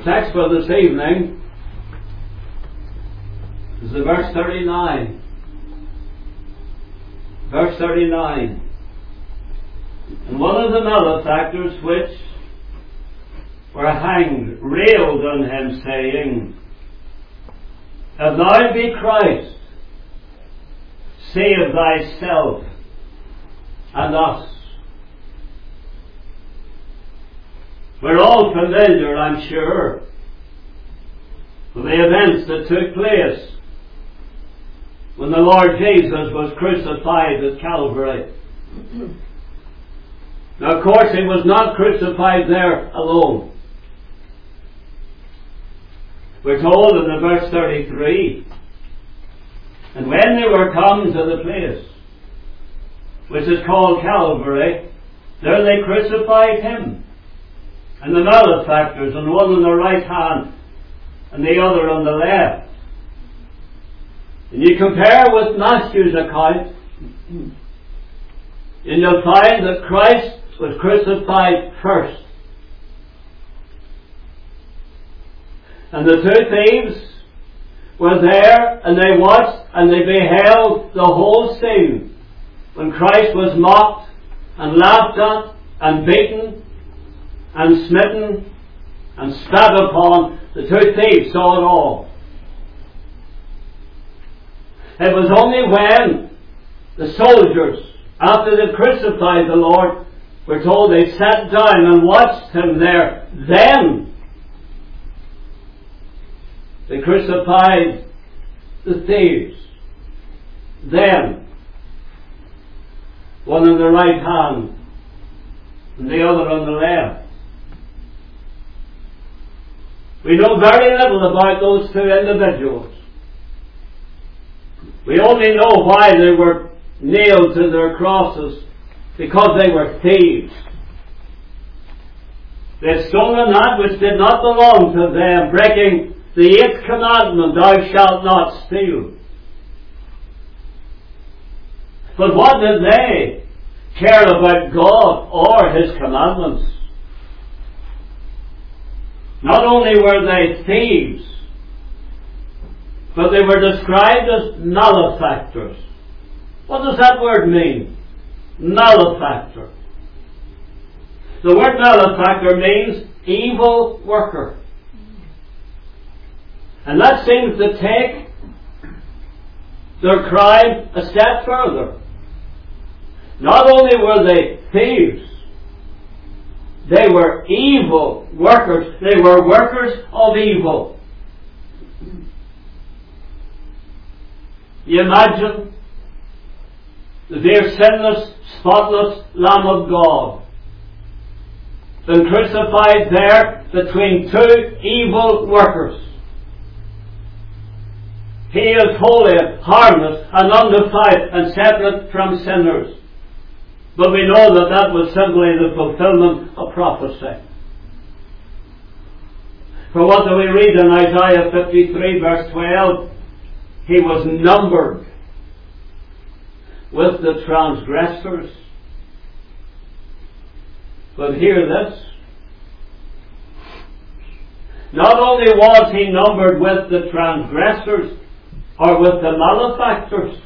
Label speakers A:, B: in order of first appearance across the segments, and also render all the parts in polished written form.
A: text for this evening is the verse 39. Verse 39. And one of the malefactors which were hanged railed on him, saying, If thou be Christ, save thyself and us. We're all familiar, I'm sure, with the events that took place when the Lord Jesus was crucified at Calvary. Now, of course, He was not crucified there alone. We're told in the verse 33, And when they were come to the place which is called Calvary, there they crucified Him, and the malefactors, and one on the right hand, and the other on the left. And you compare with Matthew's account, and you'll find that Christ was crucified first. And the two thieves were there, and they watched, and they beheld the whole scene, when Christ was mocked, and laughed at, and beaten, and smitten, and spat upon. The two thieves saw it all. It was only when the soldiers, after they crucified the Lord, we're told they sat down and watched Him there, then they crucified the thieves. Then, one on the right hand and the other on the left. We know very little about those two individuals. We only know why they were nailed to their crosses, because they were thieves. They had stolen that which did not belong to them, breaking the 8th commandment, Thou shalt not steal. But what did they care about God or His commandments? Not only were they thieves, but they were described as malefactors. What does that word mean? Malefactor. The word malefactor means evil worker. And that seems to take their crime a step further. Not only were they thieves, they were evil workers. They were workers of evil. You imagine the dear sinless, spotless Lamb of God been crucified there between two evil workers. He is holy, harmless, and undefiled, and separate from sinners. But we know that that was simply the fulfillment of prophecy. For what do we read in Isaiah 53 verse 12? He was numbered with the transgressors. But hear this. Not only was he numbered with the transgressors or with the malefactors,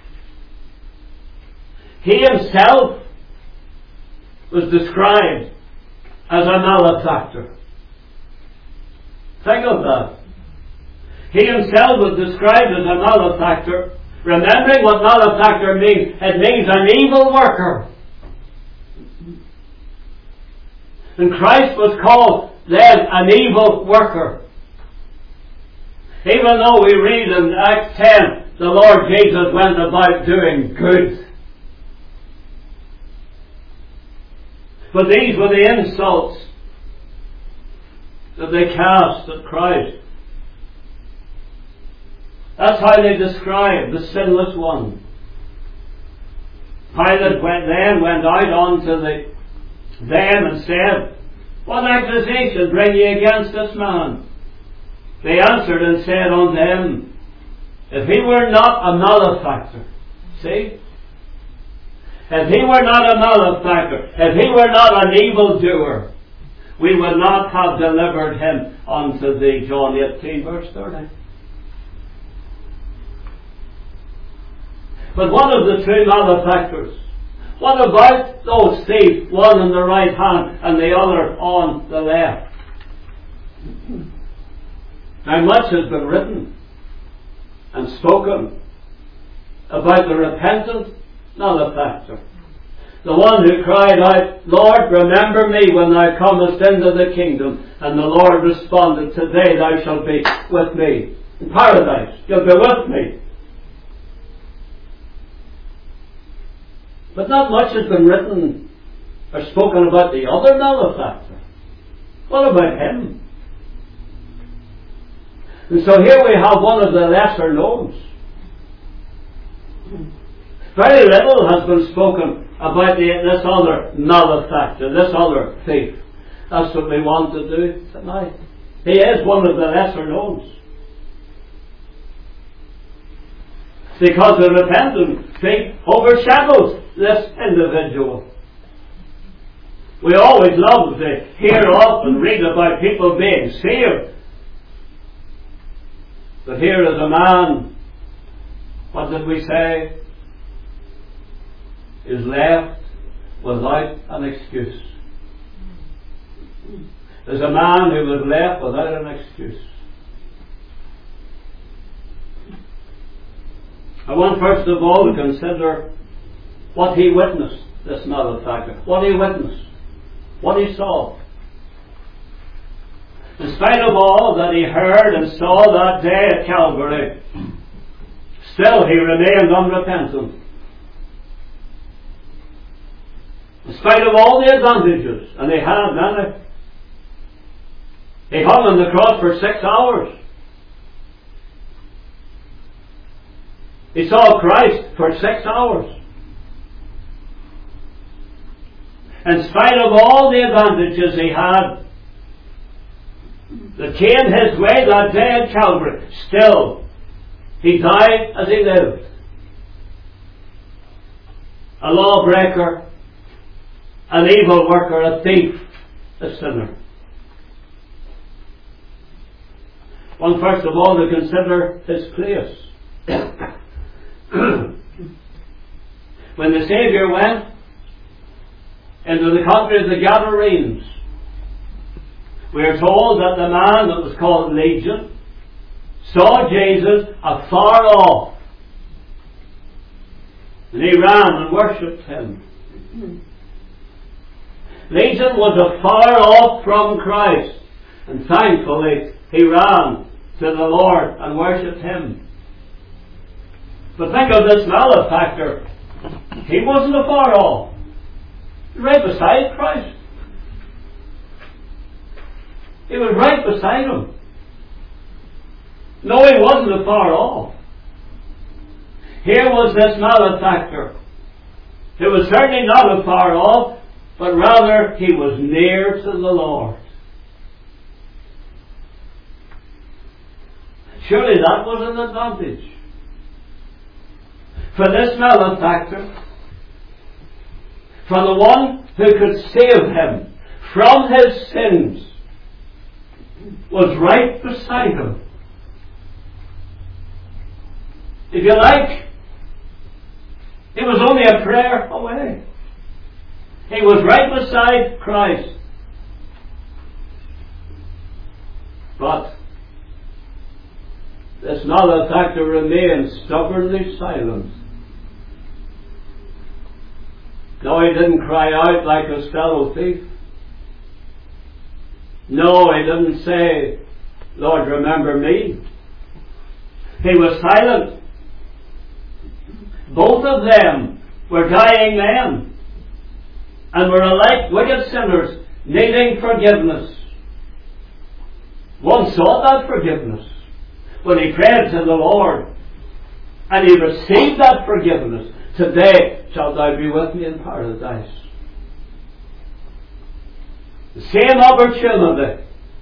A: he himself was described as a malefactor. Think of that. He himself was described as a malefactor. Remembering what malefactor means, it means an evil worker. And Christ was called then an evil worker. Even though we read in Acts 10, the Lord Jesus went about doing good. But these were the insults that they cast at Christ. That's how they describe the sinless one. Pilate then went out unto them and said, What accusation bring ye against this man? They answered and said unto him, If he were not a malefactor, see? If he were not a malefactor, if he were not an evildoer, we would not have delivered him unto thee. John 18 verse 30. But what of the two malefactors? What about those thieves, one on the right hand and the other on the left? Now much has been written and spoken about the repentant malefactor. The one who cried out, Lord, remember me when thou comest into the kingdom. And the Lord responded, today thou shalt be with me in paradise. You'll be with me. But not much has been written or spoken about the other malefactor. What about him? And so here we have one of the lesser knowns. Very little has been spoken about this other malefactor, this other thief. That's what we want to do tonight. He is one of the lesser knowns. Because the repentant thief overshadows this individual. We always love to hear of and read about people being saved. But here is a man, what did we say, is left without an excuse. There's a man who was left without an excuse. I want first of all to consider what he witnessed, this malefactor. What he witnessed. What he saw. In spite of all that he heard and saw that day at Calvary, still he remained unrepentant. In spite of all the advantages, and he had many, he hung on the cross for 6 hours. He saw Christ for 6 hours. In spite of all the advantages he had that came his way that day at Calvary, still he died as he lived. A lawbreaker, an evil worker, a thief, a sinner. One first of all to consider his place. When the Saviour went into the country of the Gadarenes, we are told that the man that was called Legion saw Jesus afar off, and he ran and worshipped him. Legion was afar off from Christ, and thankfully he ran to the Lord and worshipped him. But think of this malefactor. He wasn't afar off. Right beside Christ. He was right beside him. No, he wasn't afar off. Here was this malefactor. He was certainly not afar off, but rather he was near to the Lord. Surely that was an advantage. For this malefactor, for the one who could save him from his sins, was right beside him. If you like, he was only a prayer away. He was right beside Christ. But this malefactor remained stubbornly silent. No, he didn't cry out like his fellow thief. No, he didn't say, Lord, remember me. He was silent. Both of them were dying men and were alike wicked sinners needing forgiveness. One sought that forgiveness when he prayed to the Lord, and he received that forgiveness. Today shalt thou be with me in paradise. The same opportunity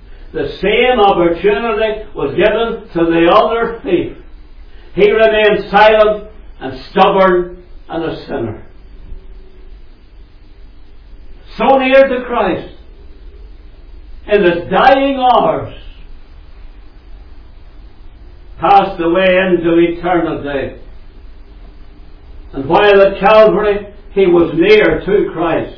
A: was given to the other thief. He remained silent and stubborn and a sinner. So near to Christ, in his dying hours, passed away into eternity. And while at Calvary he was near to Christ,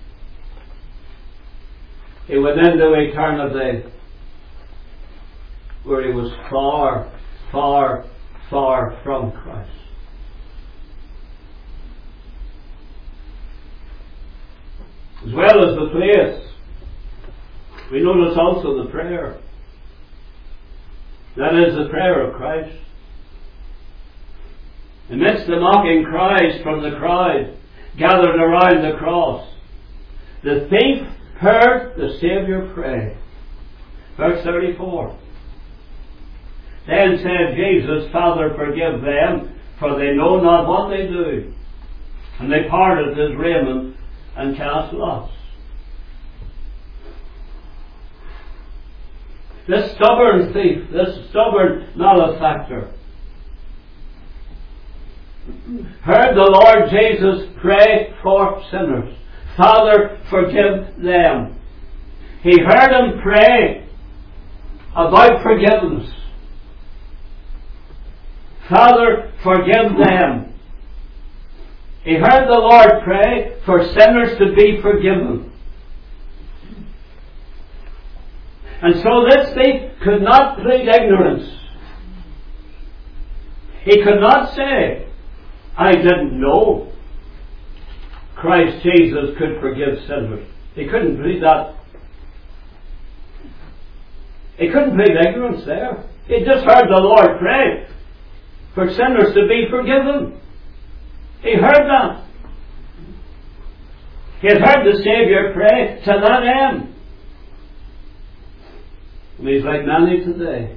A: he went into eternity where he was far, far, far from Christ. As well as the place, we notice also the prayer. That is the prayer of Christ. Amidst the mocking cries from the crowd gathered around the cross, the thief heard the Saviour pray. Verse 34. Then said Jesus, Father, forgive them, for they know not what they do. And they parted his raiment and cast lots. This stubborn thief, this stubborn malefactor, heard the Lord Jesus pray for sinners. Father, forgive them. He heard him pray about forgiveness. Father, forgive them. He heard the Lord pray for sinners to be forgiven. And so this thief could not plead ignorance. He could not say, I didn't know Christ Jesus could forgive sinners. He couldn't plead that. He couldn't plead ignorance there. He just heard the Lord pray for sinners to be forgiven. He heard that. He had heard the Saviour pray to that end. And he's like many today.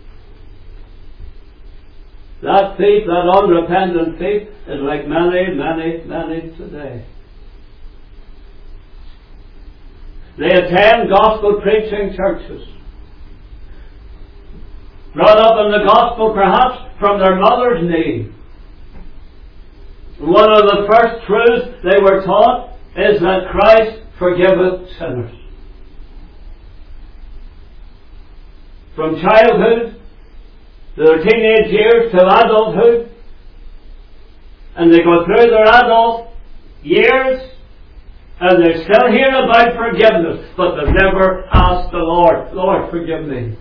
A: That thief, that unrepentant thief, is like many, many, many today. They attend gospel preaching churches, brought up in the gospel perhaps from their mother's knee. One of the first truths they were taught is that Christ forgiveth sinners. From childhood to their teenage years to adulthood, and they go through their adult years and they still hear about forgiveness, but they've never asked the Lord, Lord, forgive me.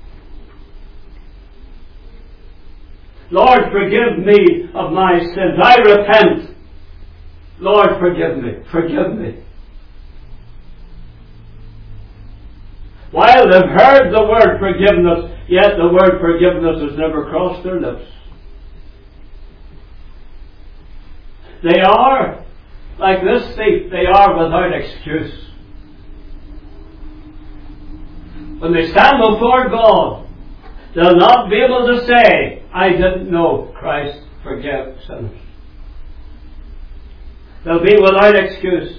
A: Lord, forgive me of my sins. I repent. Lord, forgive me. Forgive me. While they've heard the word forgiveness, yet the word forgiveness has never crossed their lips. They are, like this thief, they are without excuse. When they stand before God, they'll not be able to say, I didn't know Christ forgave sinners. They'll be without excuse.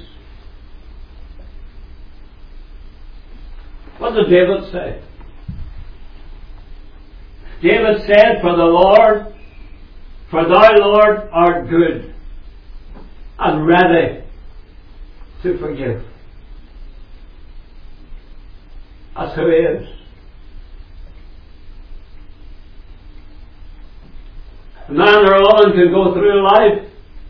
A: What did David say? David said, for thou, Lord, art good and ready to forgive. That's who He is. A man or a woman can go through life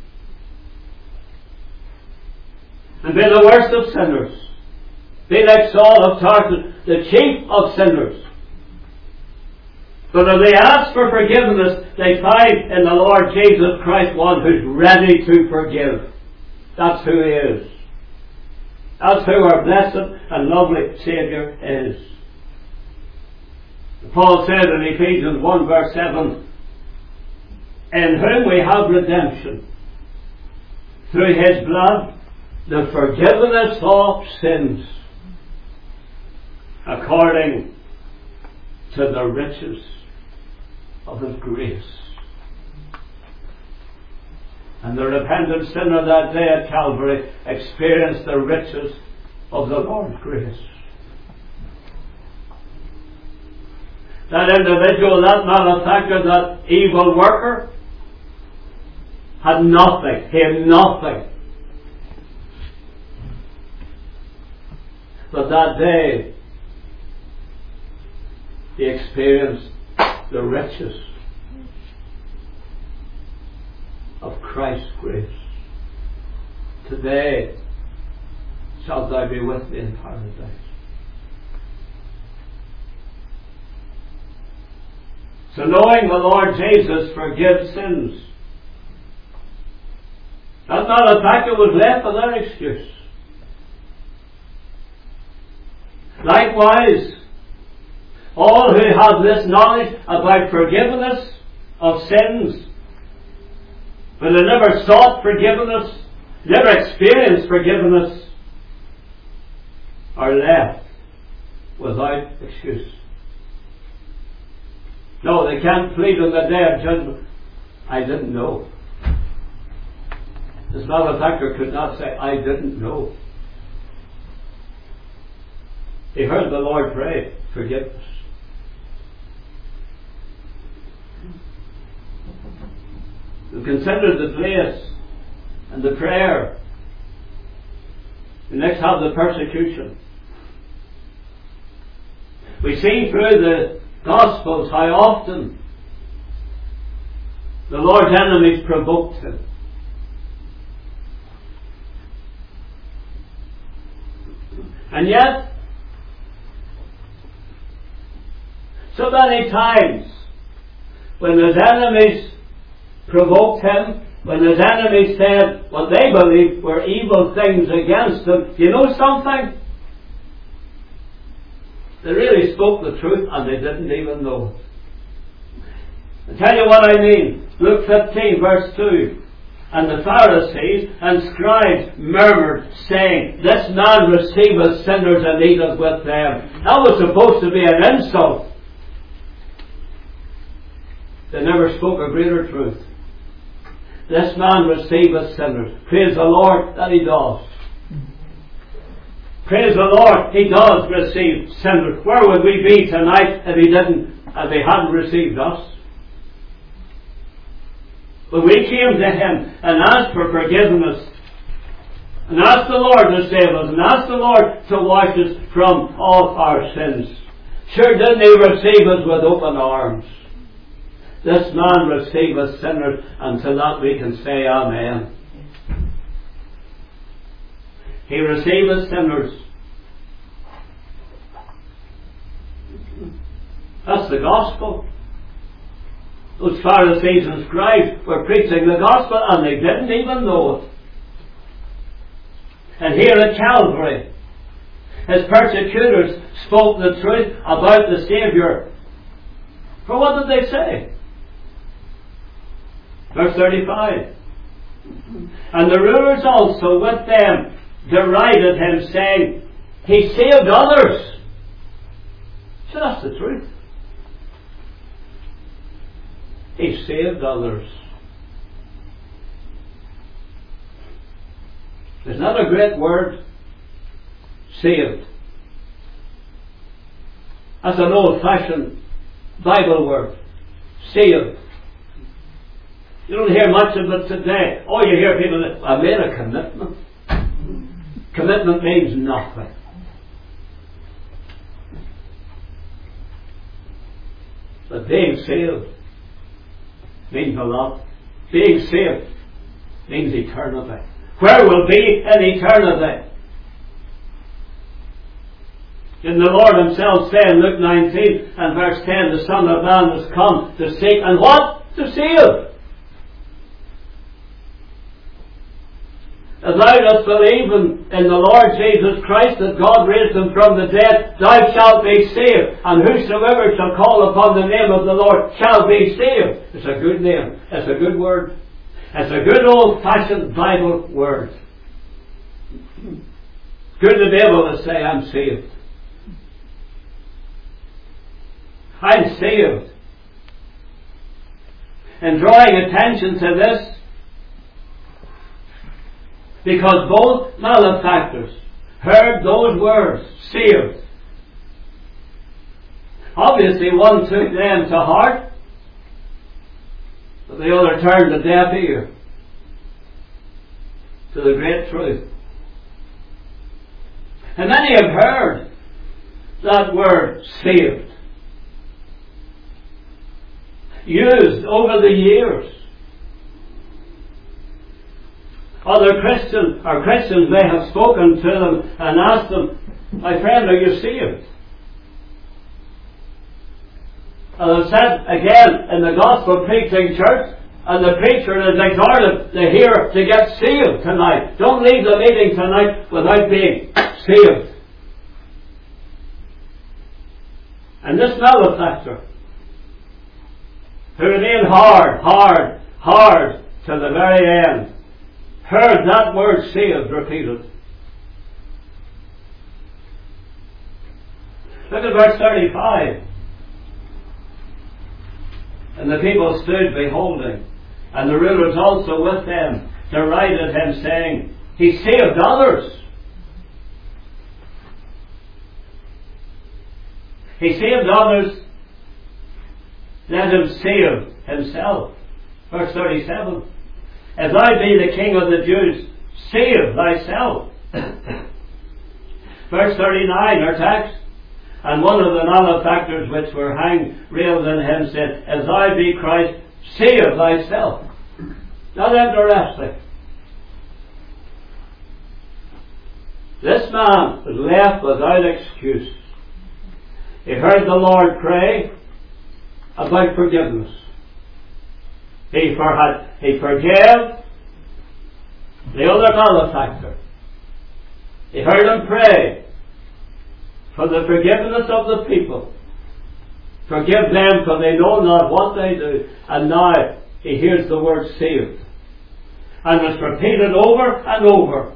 A: and be the worst of sinners. Be like Saul of Tarsus, the chief of sinners. But if they ask for forgiveness, they find in the Lord Jesus Christ one who's ready to forgive. That's who He is. That's who our blessed and lovely Saviour is. Paul said in Ephesians 1 verse 7, in whom we have redemption, through His blood, the forgiveness of sins, according to the riches of His grace. And the repentant sinner that day at Calvary experienced the riches of the Lord's grace. That individual, that malefactor, that evil worker, had nothing. He had nothing. But that day, he experienced the riches of Christ's grace. Today shalt thou be with me in paradise. So knowing the Lord Jesus forgives sins, that's not a fact that was left without excuse. Likewise, all who have this knowledge about forgiveness of sins, but they never sought forgiveness, never experienced forgiveness, are left without excuse. No, they can't plead on the day of judgment. I didn't know. This malefactor could not say, I didn't know. He heard the Lord pray, forgive us. We consider the place and the prayer. We next have the persecution. We see through the Gospels how often the Lord's enemies provoked him. And yet, so many times, when his enemies provoked him, when his enemies said what they believed were evil things against him, you know something? They really spoke the truth and they didn't even know it. I'll tell you what I mean. Luke 15 verse 2. And the Pharisees and scribes murmured, saying, This man receiveth sinners and eateth with them. That was supposed to be an insult. They never spoke a greater truth. This man receiveth sinners. Praise the Lord that he does. Praise the Lord, he does receive sinners. Where would we be tonight if he hadn't received us? But we came to him and asked for forgiveness, and asked the Lord to save us, and asked the Lord to wash us from all our sins. Sure didn't he receive us with open arms? This man receiveth sinners, and to that we can say Amen. He receiveth sinners. That's the gospel. Those Pharisees and scribes were preaching the gospel and they didn't even know it. And here at Calvary, his persecutors spoke the truth about the Saviour. For what did they say? Verse 35. And the rulers also with them derided him, saying, He saved others. So that's the truth. He saved others. There's not a great word, saved. That's an old-fashioned Bible word. Saved. You don't hear much of it today. Oh, you hear people that, I made a commitment. Commitment means nothing. But being saved means a lot. Being saved means eternity. Where will be in eternity? Didn't the Lord himself say in Luke 19 and verse 10, the Son of Man has come to seek and what? To save. As thou dost believe in the Lord Jesus Christ, that God raised him from the dead, thou shalt be saved. And whosoever shall call upon the name of the Lord shall be saved. It's a good name. It's a good word. It's a good old-fashioned Bible word. It's good to be able to say, I'm saved. I'm saved. And drawing attention to this, because both malefactors heard those words, saved. Obviously one took them to heart, but the other turned a deaf ear to the great truth. And many have heard that word, saved. used over the years. Other Christians may have spoken to them and asked them, my friend, are you saved? And I've said again in the gospel preaching church, and the preacher is exhorted to get saved tonight. Don't leave the meeting tonight without being saved. And this malefactor, who remained hard to the very end, heard that word saved repeated. Look at verse 35. And the people stood beholding, and the rulers also with them, derided him, saying, He saved others. He saved others, let him save himself. Verse 37. If thou be the King of the Jews, save thyself. Verse 39, our text. And one of the malefactors which were hanged railed on him, said, If thou be Christ, save thyself. Not interesting. This man was left without excuse. He heard the Lord pray about forgiveness. He forgave the other malefactor. He heard him pray for the forgiveness of the people. Forgive them, for they know not what they do. And now he hears the word saved. And it's repeated over and over.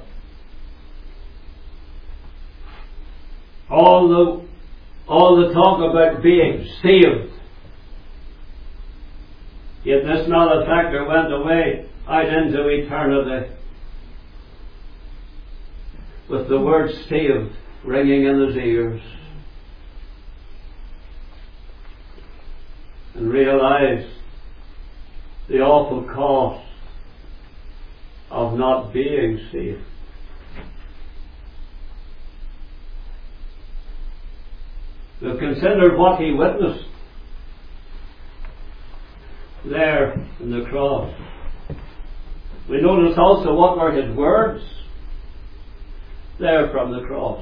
A: All the talk about being saved. Yet this malefactor went away out into eternity with the word saved ringing in his ears, and realized the awful cost of not being saved. We've considered what he witnessed there in the cross. We notice also what were his words there from the cross.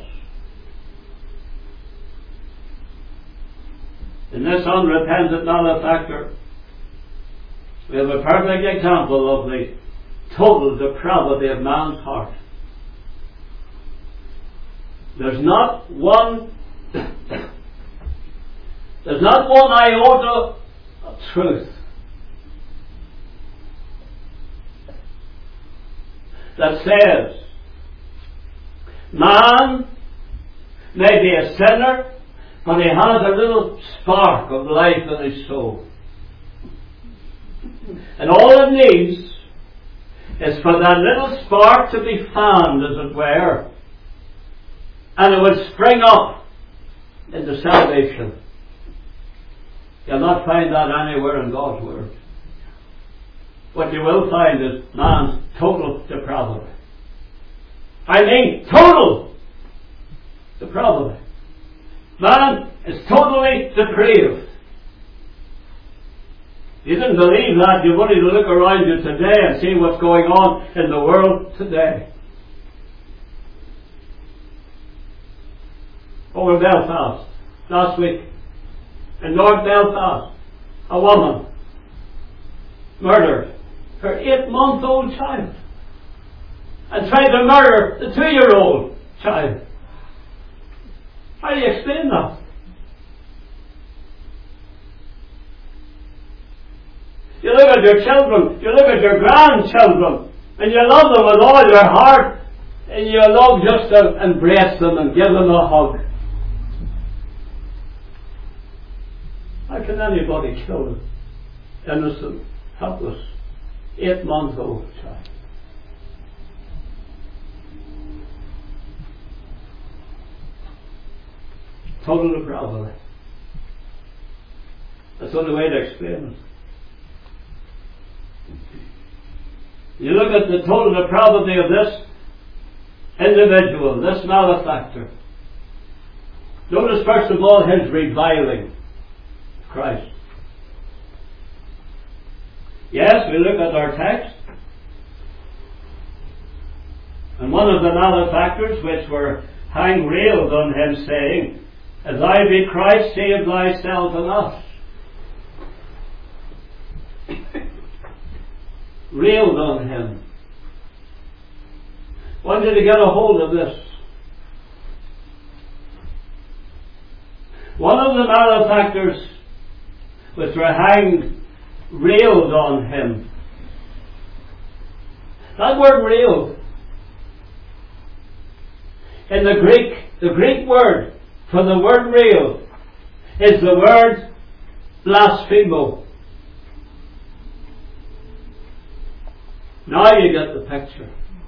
A: In this unrepentant malefactor, we have a perfect example of the total depravity of man's heart. There's not one iota of truth that says man may be a sinner, but he has a little spark of life in his soul. And all it needs is for that little spark to be fanned, as it were, and it would spring up into salvation. You'll not find that anywhere in God's Word. What you will find is man's total depravity. I mean total depravity. Man is totally depraved. If you didn't believe that, you've only to look around you today and see what's going on in the world today. Over Belfast last week, in North Belfast, a woman murdered her 8-month-old child and tried to murder the 2-year-old child. How do you explain that? You look at your children, you look at your grandchildren, and you love them with all your heart, and you love just to embrace them and give them a hug. How can anybody kill an innocent, helpless, 8-month-old child? Total depravity. That's the only way to explain it. You look at the total depravity of this individual, this malefactor. Notice first of all his reviling Christ. Yes, we look at our text, and one of the malefactors which were hanged railed on him, saying, If thou be Christ, save thyself and us. Railed on him. When did he get a hold of this? One of the malefactors which were hanged railed on him. That word railed, in the Greek word for the word rail is the word blasphemo. Now you get the picture.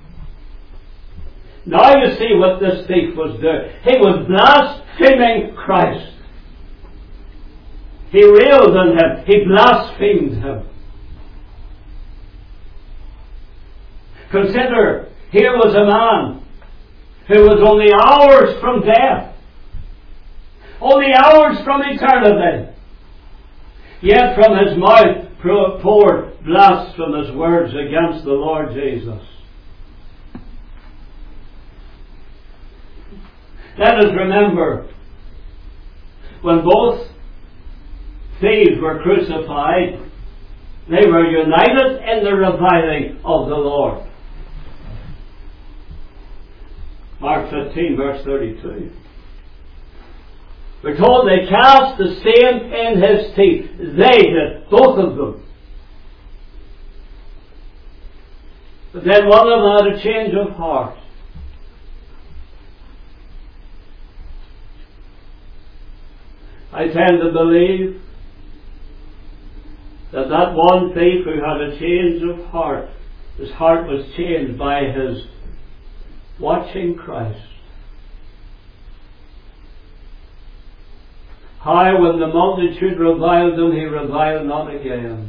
A: Now you see what this thief was doing. He was blaspheming Christ. He railed on him. He blasphemed him. Consider, here was a man who was only hours from death. Only hours from eternity. Yet from his mouth poured blasphemous words against the Lord Jesus. Let us remember, when both thieves were crucified, they were united in the reviling of the Lord. Mark 15, verse 32. We're told they cast the same in his teeth. They did, both of them. But then one of them had a change of heart. I tend to believe that one thief who had a change of heart, his heart was changed by his watching Christ. How when the multitude reviled him, he reviled not again.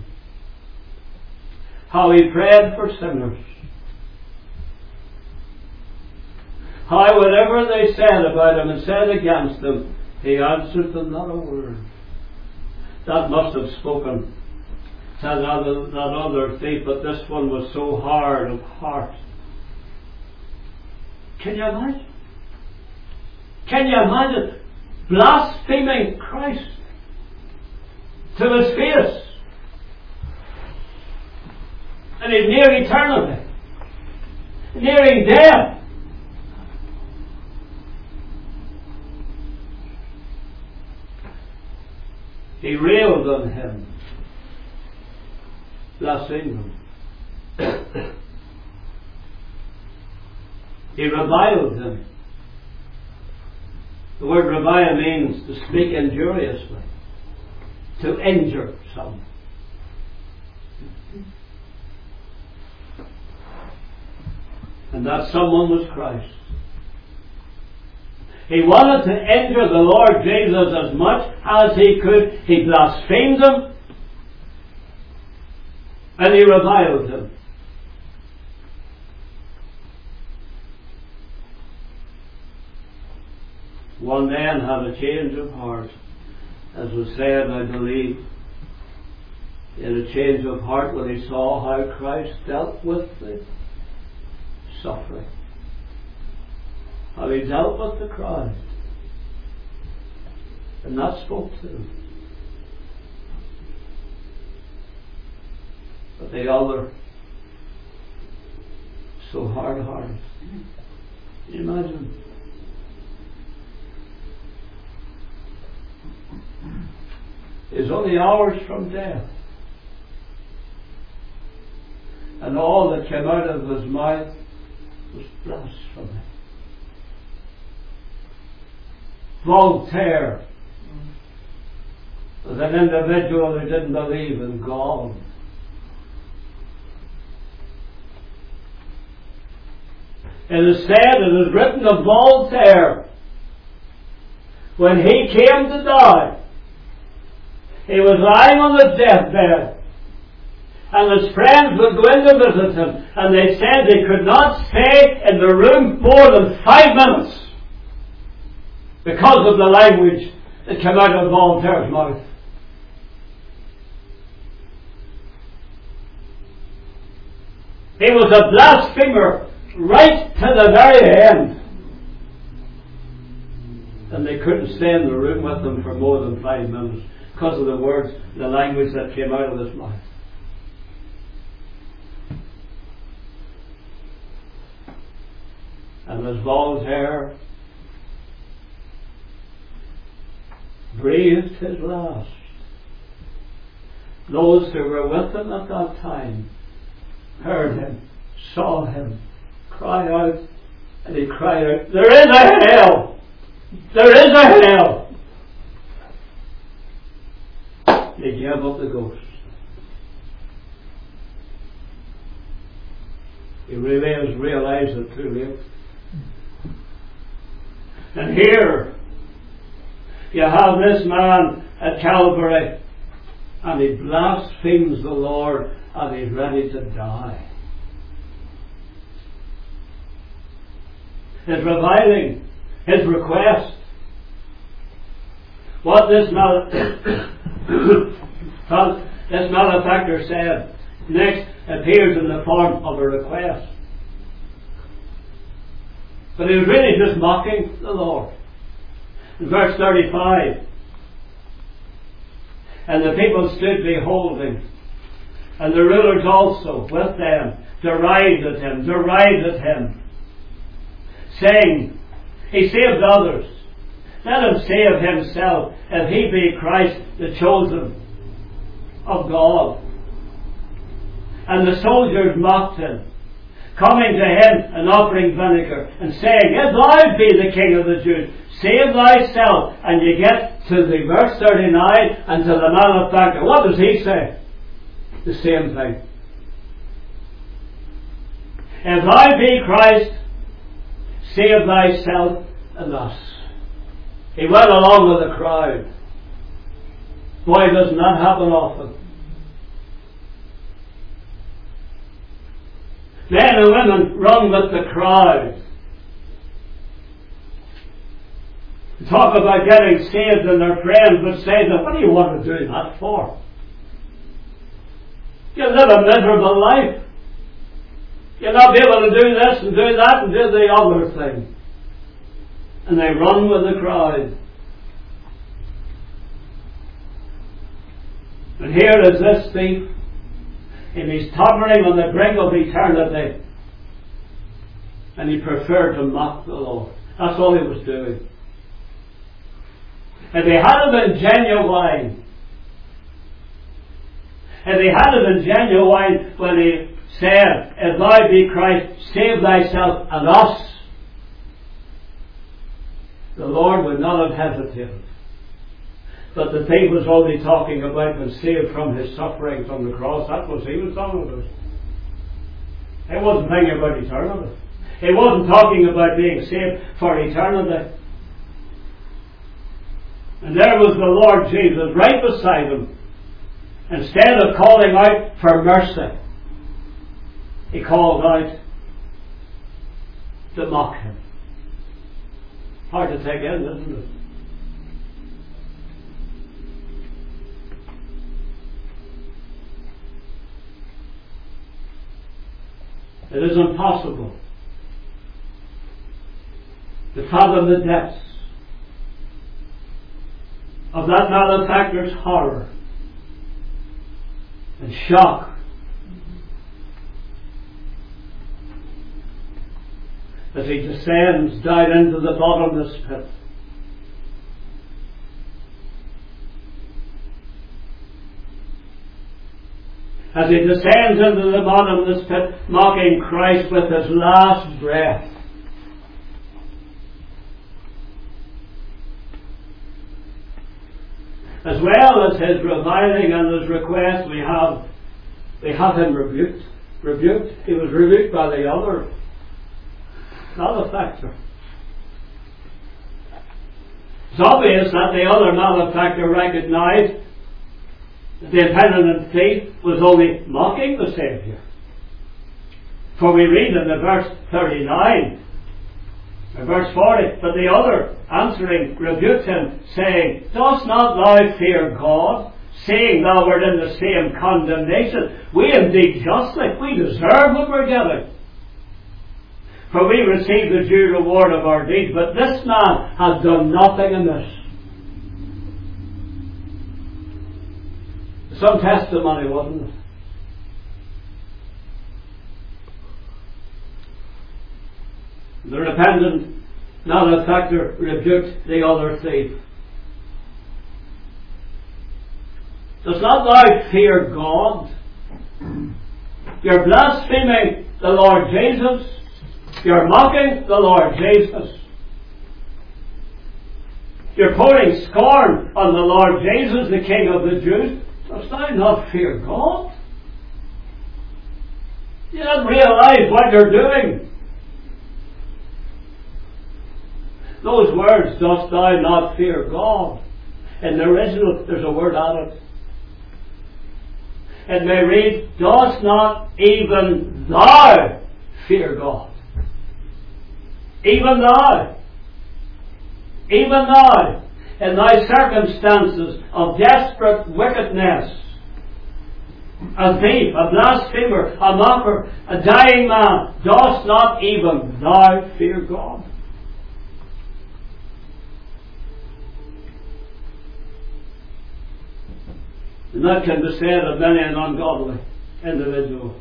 A: How he prayed for sinners. How whatever they said about him and said against him, he answered them not a word. That must have spoken to that other thief, but this one was so hard of heart. Can you imagine? Can you imagine blaspheming Christ to his face? And he's near eternity, nearing death. He railed on him, blasphemed him. He reviled him. The word revile means to speak injuriously, to injure someone. And that someone was Christ. He wanted to injure the Lord Jesus as much as he could. He blasphemed him and he reviled him. One man had a change of heart. As was said, I believe, he had a change of heart when he saw how Christ dealt with the suffering. How he dealt with the crowd. And that spoke to him. But the other, so hard-hearted. Can you imagine? Is only hours from death. And all that came out of his mouth was blasphemy. Voltaire was an individual who didn't believe in God. It is said, it is written of Voltaire, when he came to die, he was lying on his deathbed, and his friends would go in to visit him, and they said they could not stay in the room more than 5 minutes because of the language that came out of Voltaire's mouth. He was a blasphemer right to the very end. And they couldn't stay in the room with him for more than 5 minutes because of the words, the language that came out of his mouth. And as Voltaire breathed his last, those who were with him at that time heard him, saw him, cry out, and he cried out, "There is a hell! There is a hell!" He gave up the ghost. He really has realized it too late. And here you have this man at Calvary, and he blasphemes the Lord, and he's ready to die. His reviling, his request, what this malefactor said next appears in the form of a request. But he was really just mocking the Lord. In verse 35, and the people stood beholding, and the rulers also with them derided him, saying, "He saved others. Let him save himself, if he be Christ, the chosen of God." And the soldiers mocked him, coming to him and offering vinegar, and saying, "If thou be the King of the Jews, save thyself." And you get to the verse 39 and to the malefactor. What does he say? The same thing. "If thou be Christ, save thyself and us." He went along with the crowd. Boy, doesn't that happen often. Men and women run with the crowd. Talk about getting saved and their friends would say that, "What do you want to do that for? You live a miserable life. You'll not be able to do this and do that and do the other thing." And they run with the crowd. And here is this thief, and he's tottering on the brink of eternity, and he preferred to mock the Lord. That's all he was doing. If he had been genuine, when he said, "If thou be Christ, save thyself and us," the Lord would not have hesitated. But the thief was only talking about being saved from his suffering from the cross. That's what he was talking about. He wasn't thinking about eternity. He wasn't talking about being saved for eternity. And there was the Lord Jesus right beside him. Instead of calling out for mercy, he called out to mock him. Hard to take in, isn't it? It is impossible to fathom the depths of that malefactor's horror and shock as he descends down into the bottomless pit. As he descends into the bottomless pit, mocking Christ with his last breath. As well as his reviling and his request, we have him rebuked. He was rebuked by the other malefactor. It's obvious that the other malefactor recognized that the impenitent thief was only mocking the Saviour. For we read in the verse 39 and verse 40, "But the other answering rebuked him, saying, Dost not thou fear God, seeing thou art in the same condemnation. We indeed justly, we deserve what we're getting. For we receive the due reward of our deeds, but this man has done nothing amiss. Some testimony, wasn't it? The repentant malefactor rebuked the other thief. Does not thou fear God? You're blaspheming the Lord Jesus. You're mocking the Lord Jesus. You're pouring scorn on the Lord Jesus, the King of the Jews. Dost thou not fear God? You don't realize what you're doing. Those words, dost thou not fear God? In the original, there's a word added. It may read, dost not even thou fear God? Even thou. Even thou. In thy circumstances of desperate wickedness, a thief, a blasphemer, a mocker, a dying man, dost not even thou fear God? And that can be said of many an ungodly individual.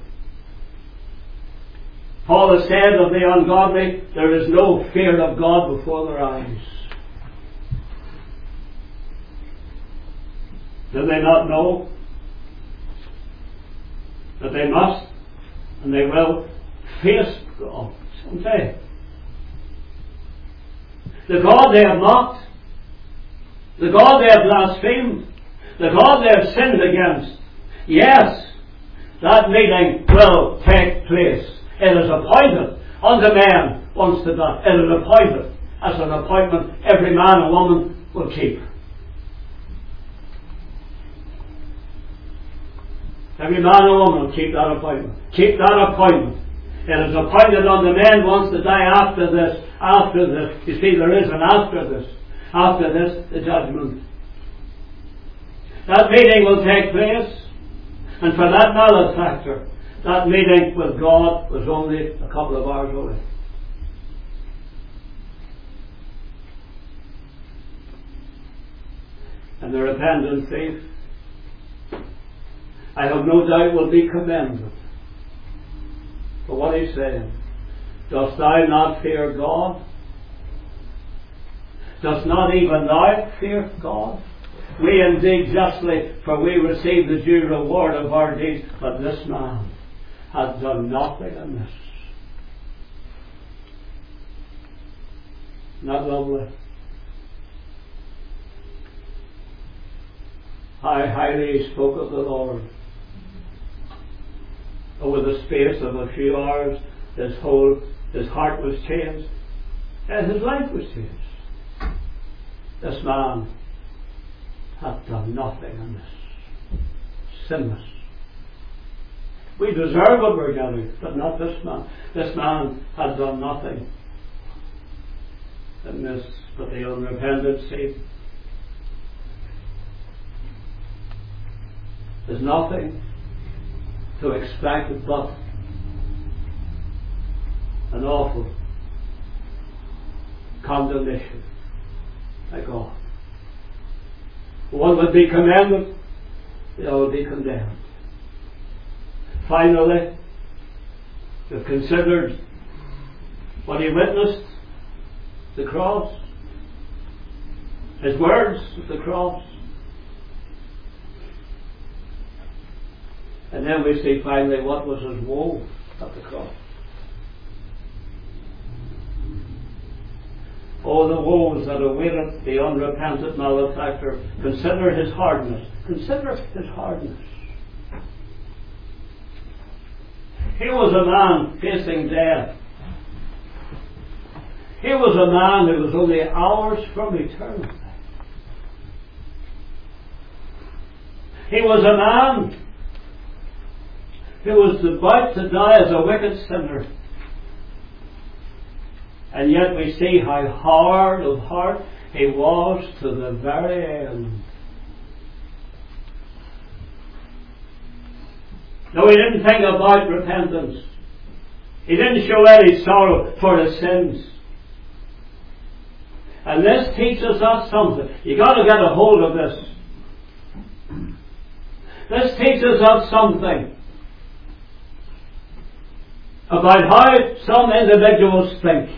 A: Paul has said of the ungodly, there is no fear of God before their eyes. Do they not know that they must and they will face God someday? The God they have mocked, the God they have blasphemed, the God they have sinned against. Yes, that meeting will take place. It is appointed unto men once to die. It is appointed as an appointment every man and woman will keep. Every man and woman will keep that appointment. Keep that appointment. It is appointed unto men once to die after this. After this. You see, there is an after this. After this, the judgment. That meeting will take place, and for that malefactor, that meeting with God was only a couple of hours away. And the repentant thief, I have no doubt, will be commended for what he's saying. Dost thou not fear God? Dost not even thou fear God? We indeed justly, for we receive the due reward of our deeds, but this man has done nothing amiss. Not lovely. How highly he spoke of the Lord. Over the space of a few hours, his heart was changed, and his life was changed. This man hath done nothing amiss. Sinless. We deserve what we're getting, but not this man. This man had done nothing amiss, but the unrepentant thief. There's nothing to expect but an awful condemnation by God. One would be commended, the other would be condemned. Finally, we've considered what he witnessed, the cross, his words at the cross. And then we see finally what was his woe at the cross. Oh, the woes that awaited the unrepentant malefactor. Consider his hardness. Consider his hardness. He was a man facing death. He was a man who was only hours from eternity. He was a man who was about to die as a wicked sinner. And yet we see how hard of heart he was to the very end. No, he didn't think about repentance. He didn't show any sorrow for his sins. And this teaches us something. You've got to get a hold of this. This teaches us something about how some individuals think.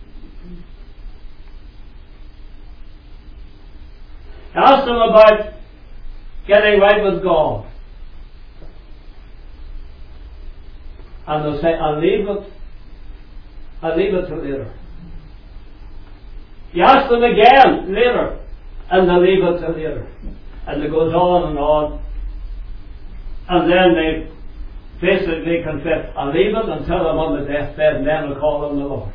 A: Ask them about getting right with God. And they'll say, I'll leave it till later. You ask them again later, and they'll leave it till later. And it goes on and on. And then they basically confess, I'll leave it until I'm on the deathbed, and then I'll call on the Lord.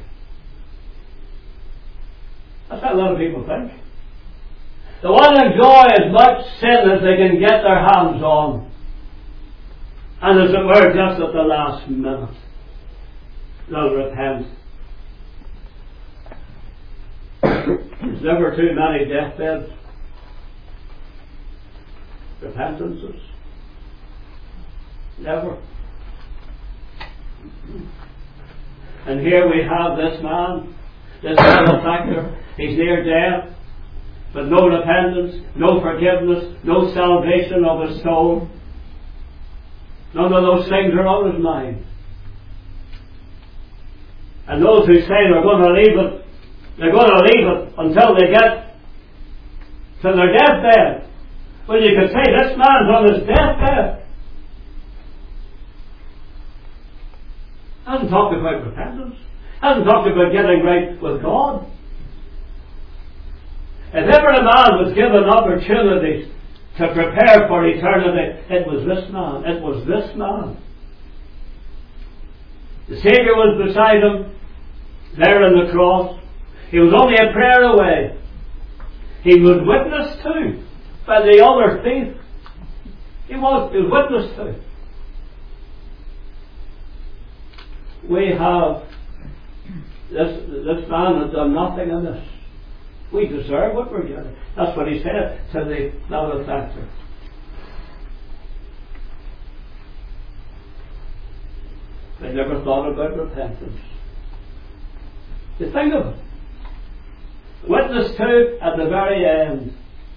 A: That's what a lot of people think. They want to enjoy as much sin as they can get their hands on. And as it were, just at the last minute, they'll repent. There's never too many deathbed repentances. Never. And here we have this man, this malefactor. He's near death, but no repentance, no forgiveness, no salvation of his soul. None of those things are on his mind. And those who say they're going to leave it, they're going to leave it until they get to their deathbed. Well, you could say this man's on his deathbed. Hasn't talked about repentance. Hasn't talked about getting right with God. If ever a man was given opportunities to prepare for eternity, it was this man. It was this man. The Saviour was beside him, there on the cross. He was only a prayer away. He was witnessed to by the other thief. He was witnessed to. We have this man has done nothing in this. We deserve what we're getting. That's what he said to the malefactor. They never thought about repentance. You think of it. Witness to at the very end.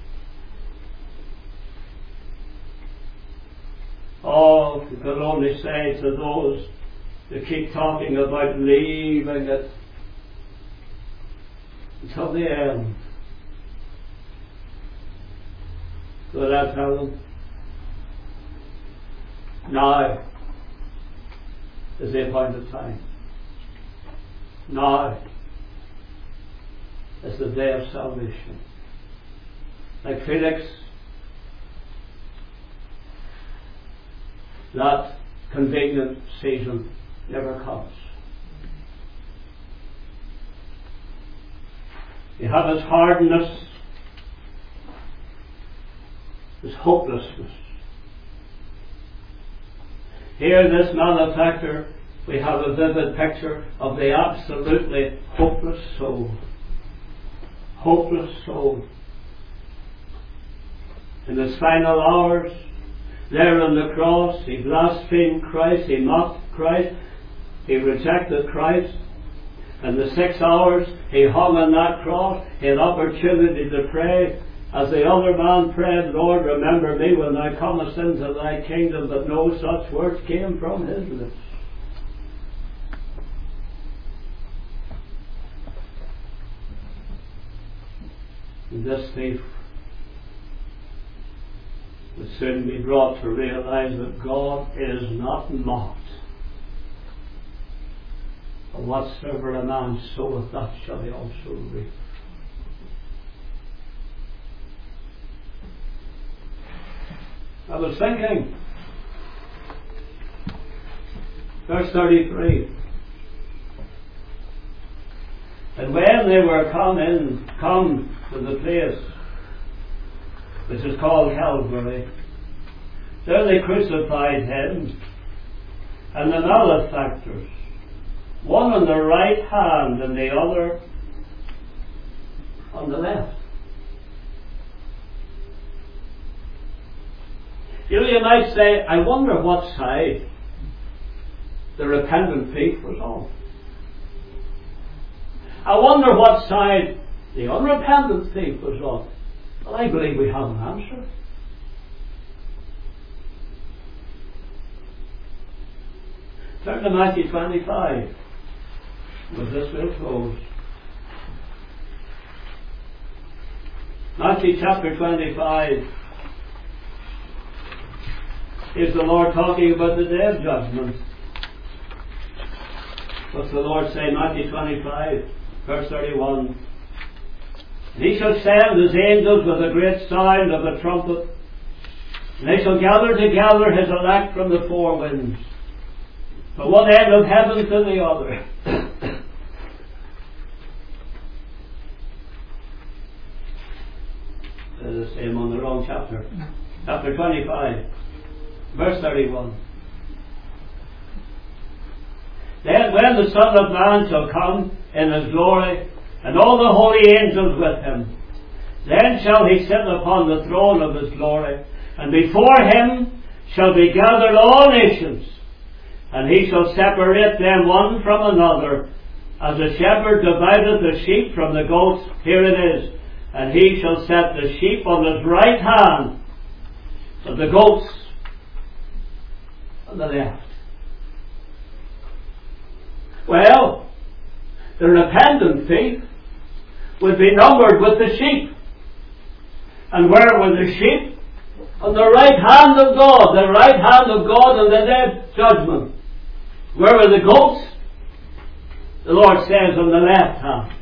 A: Oh, you could only say to those that keep talking about leaving it until the end. Could I tell them? Now is the appointed time. Now is the day of salvation. Like Felix, that convenient season never comes. You have his hardness, his hopelessness. Here, this malefactor, we have a vivid picture of the absolutely hopeless soul. Hopeless soul. In his final hours, there on the cross, he blasphemed Christ, he mocked Christ, he rejected Christ. In the 6 hours he hung on that cross, he had opportunity to pray. As the other man prayed, Lord, remember me when thou comest into thy kingdom, but no such words came from his lips. And this thief would soon be brought to realize that God is not mocked. And whatsoever a man soweth, that shall he also reap. I was thinking, verse 33, and when they were come to the place which is called Calvary, there they crucified him and the malefactors, one on the right hand and the other on the left. You might say, I wonder what side the repentant thief was on. I wonder what side the unrepentant thief was on. Well, I believe we have an answer. Turn to Matthew 25. With this we'll close. Matthew chapter 25 is the Lord talking about the day of judgment. What's the Lord say? Matthew 25, verse 31. And he shall send his angels with a great sound of a trumpet, and they shall gather together his elect from the four winds, from one end of heaven to the other. The same on the wrong chapter. Chapter 25, verse 31. Then when the Son of Man shall come in his glory, and all the holy angels with him, then shall he sit upon the throne of his glory, and before him shall be gathered all nations, and he shall separate them one from another, as a shepherd divideth the sheep from the goats. Here it is. And he shall set the sheep on his right hand, but the goats on the left. Well, the repentant thief would be numbered with the sheep. And where were the sheep? On the right hand of God, the right hand of God in the day of judgment. Where were the goats? The Lord says on the left hand.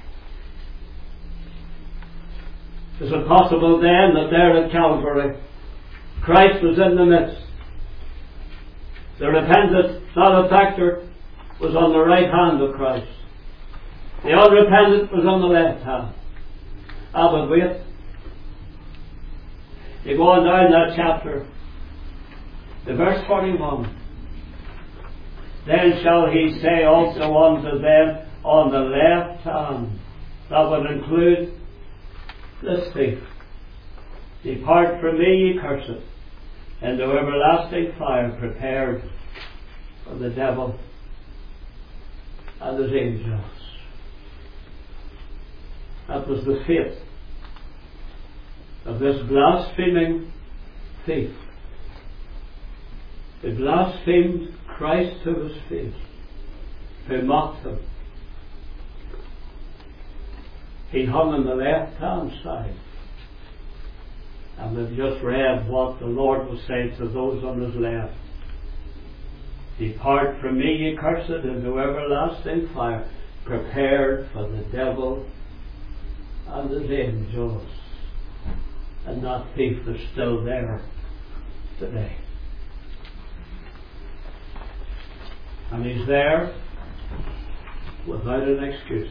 A: Is it possible then that there at Calvary, Christ was in the midst? The repentant malefactor was on the right hand of Christ. The unrepentant was on the left hand. But wait. You go on down that chapter, to verse 41. Then shall he say also unto them on the left hand. That would include this thief. Depart from me, ye cursed, into everlasting fire prepared for the devil and his angels. That was the fate of this blaspheming thief. He blasphemed Christ to his face. He mocked him. He hung on the left-hand side. And we've just read what the Lord was saying to those on his left. Depart from me, ye cursed, into everlasting fire, prepared for the devil and his angels. And that thief is still there today. And he's there without an excuse.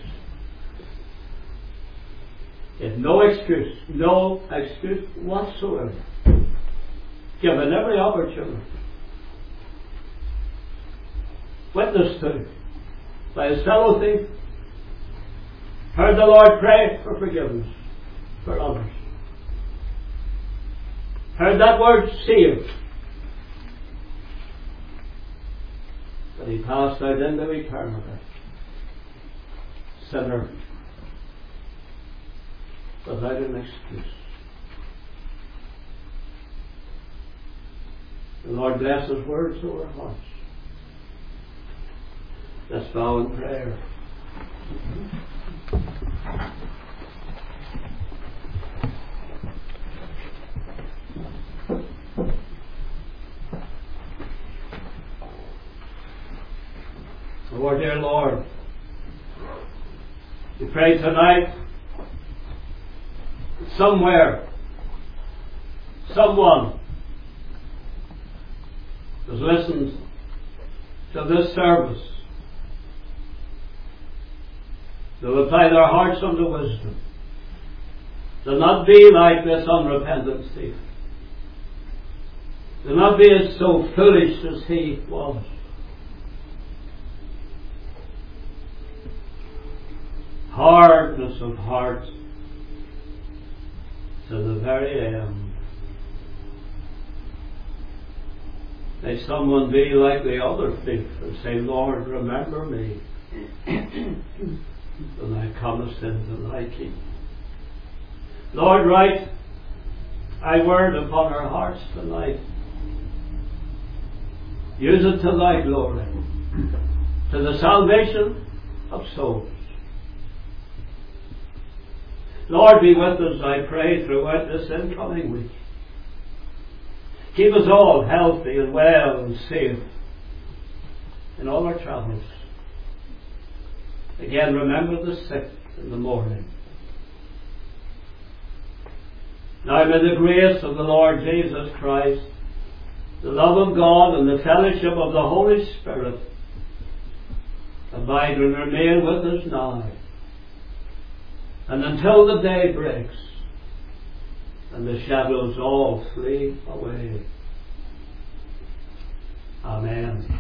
A: He had no excuse whatsoever. Given every opportunity. Witnessed to by his fellow thief. Heard the Lord pray for forgiveness for others. Heard that word saved. But he passed out into eternity. Sinner. Without an excuse. The Lord bless his words to our hearts. Let's bow in prayer. Oh, dear Lord, we pray tonight somewhere, someone has listened to this service. They'll apply their hearts unto wisdom. Do not be like this unrepentant thief. Do not be as so foolish as he was. Hardness of heart to the very end. May someone be like the other thief and say, Lord, remember me when thou comest into thy kingdom. Lord, write thy word upon our hearts tonight. Use it to thy glory, to the salvation of souls. Lord, be with us, I pray, throughout this incoming week. Keep us all healthy and well and safe in all our travels. Again, remember the sick in the morning. Now may the grace of the Lord Jesus Christ, the love of God, and the fellowship of the Holy Spirit abide and remain with us now and until the day breaks and the shadows all flee away. Amen.